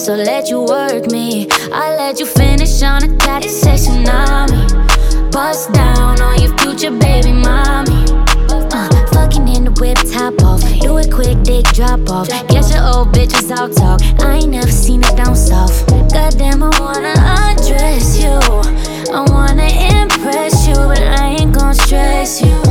so let you work me. I let you finish on a cat that say tsunami. Bust down on your future baby mommy. Fucking in the whip, top off. Do it quick, dick drop off. Guess your old bitch is out talk. I ain't never seen it down south. Goddamn, I wanna undress you. I wanna impress you, but I ain't gon' stress you.